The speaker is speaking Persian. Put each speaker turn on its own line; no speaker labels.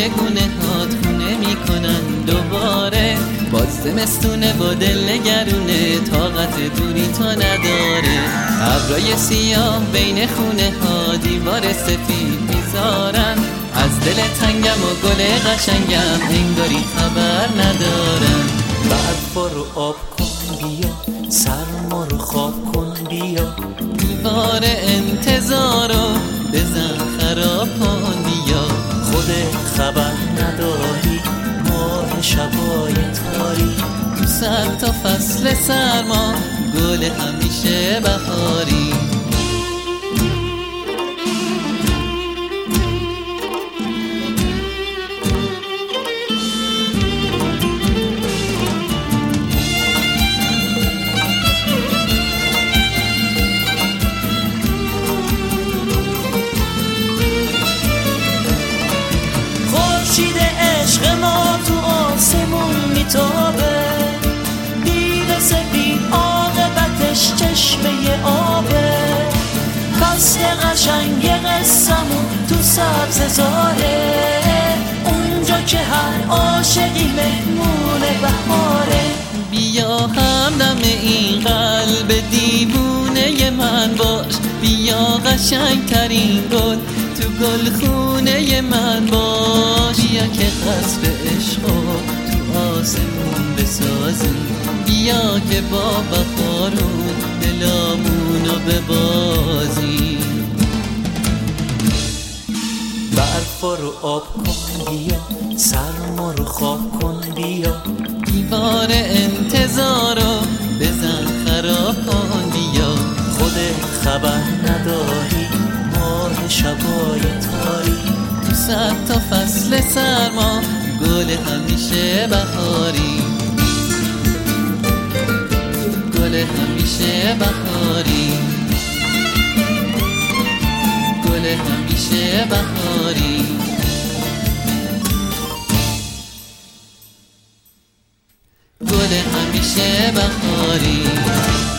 گونه هات خونه میکنن دوباره. باز زمستونه با دل نگرونه، طاقت دوری تو نداره. ابرای سیاه بین خونه ها دیوار سفید میذارن، از دل تنگم و گل قشنگم انگاری خبر ندارن.
برفا رو آب کن بیا، سرما رو خواب کن بیا،
دیوار انتظارو بزن خراب کن بیا.
خودت خبر نداری ماه شبای تاری،
تو صد تا فصل سرما گل همیشه بهاری.
خورشید عشق ما تو آسمون میتابه، دیو سفید عاقبتش چشمه آبه. فصل قشنگ قصمون تو سبززاره، اونجا که هر عاشقی مهمون بهاره.
بیا همدم این قلب دیوونه من باش، بیا قشنگترین گل تو گلخونه من باش. بیا که قصر عشقو تو آسمون بسازیم، بیا که با بخارون دلامونو ببازیم.
برفا رو آب کن بیا، سرما رو خواب کن بیا،
دیوار انتظارو بزن خراب کن بیا.
خودت خبر نداری ماه شبای تاری،
تو صد تا فصل سرما گل همیشه بهاری. گل همیشه بهاری، گل همیشه بهاری. گل همیشه بهاری.